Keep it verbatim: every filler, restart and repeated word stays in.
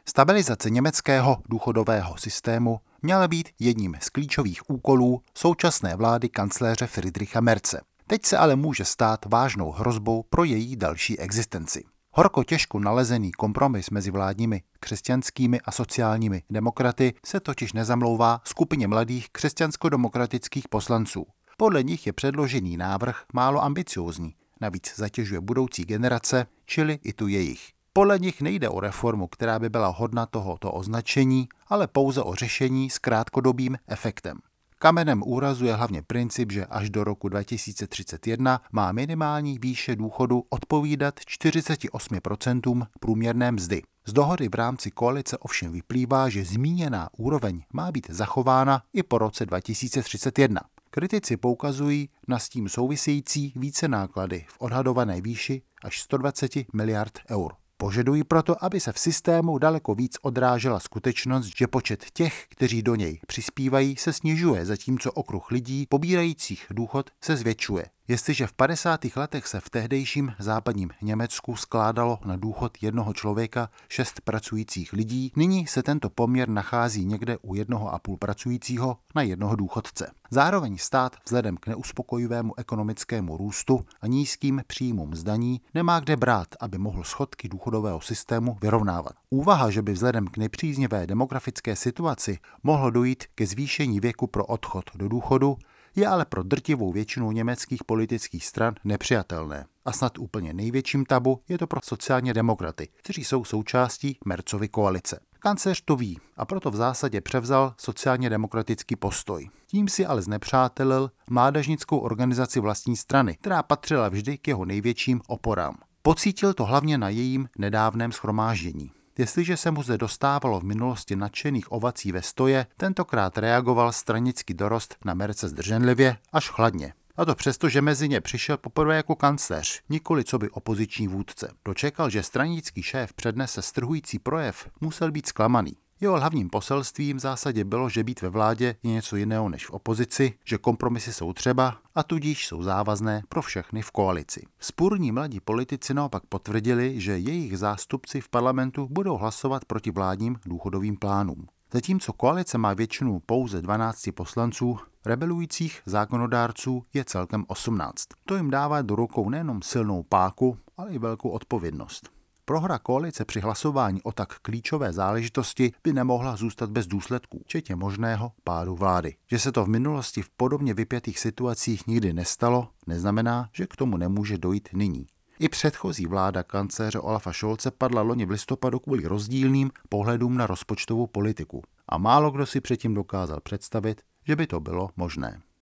Stabilizace německého důchodového systému měla být jedním z klíčových úkolů současné vlády kancléře Friedricha Merze. Teď se ale může stát vážnou hrozbou pro její další existenci. Horko těžko nalezený kompromis mezi vládními křesťanskými a sociálními demokraty se totiž nezamlouvá skupině mladých křesťansko-demokratických poslanců. Podle nich je předložený návrh málo ambiciózní, navíc zatěžuje budoucí generace, čili i tu jejich. Podle nich nejde o reformu, která by byla hodna tohoto označení, ale pouze o řešení s krátkodobým efektem. Kamenem úrazu je hlavně princip, že až do roku dva tisíce třicet jedna má minimální výše důchodu odpovídat čtyřicet osm procent průměrné mzdy. Z dohody v rámci koalice ovšem vyplývá, že zmíněná úroveň má být zachována i po roce dva tisíce třicet jedna. Kritici poukazují na s tím související více náklady v odhadované výši až sto dvacet miliard eur. Požadují proto, aby se v systému daleko víc odrážela skutečnost, že počet těch, kteří do něj přispívají, se snižuje, zatímco okruh lidí pobírajících důchod se zvětšuje. Jestliže v padesátých letech se v tehdejším západním Německu skládalo na důchod jednoho člověka šest pracujících lidí, nyní se tento poměr nachází někde u jednoho a půl pracujícího na jednoho důchodce. Zároveň stát vzhledem k neuspokojivému ekonomickému růstu a nízkým příjmům z daní nemá kde brát, aby mohl schodky důchodového systému vyrovnávat. Úvaha, že by vzhledem k nepříznivé demografické situaci mohlo dojít ke zvýšení věku pro odchod do důchodu, je ale pro drtivou většinu německých politických stran nepřijatelné. A snad úplně největším tabu je to pro sociálně demokraty, kteří jsou součástí Merzovy koalice. Kancléř to ví a proto v zásadě převzal sociálně demokratický postoj. Tím si ale znepřátelil mládežnickou organizaci vlastní strany, která patřila vždy k jeho největším oporám. Pocítil to hlavně na jejím nedávném shromáždění. Jestliže se mu zde dostávalo v minulosti nadšených ovací ve stoje, tentokrát reagoval stranický dorost na Merze zdrženlivě až chladně. A to přesto, že mezi ně přišel poprvé jako kancléř, nikoli coby opoziční vůdce. Dočekal, že stranický šéf přednese strhující projev, musel být zklamaný. Jeho hlavním poselstvím v zásadě bylo, že být ve vládě je něco jiného než v opozici, že kompromisy jsou třeba a tudíž jsou závazné pro všechny v koalici. Vzpurní mladí politici naopak potvrdili, že jejich zástupci v parlamentu budou hlasovat proti vládním důchodovým plánům. Zatímco koalice má většinu pouze dvanácti poslanců, rebelujících zákonodárců je celkem osmnáct. To jim dává do rukou nejenom silnou páku, ale i velkou odpovědnost. Prohra koalice při hlasování o tak klíčové záležitosti by nemohla zůstat bez důsledků, včetně možného pádu vlády. Že se to v minulosti v podobně vypjatých situacích nikdy nestalo, neznamená, že k tomu nemůže dojít nyní. I předchozí vláda kancléře Olafa Scholze padla loni v listopadu kvůli rozdílným pohledům na rozpočtovou politiku. A málo kdo si předtím dokázal představit, že by to bylo možné.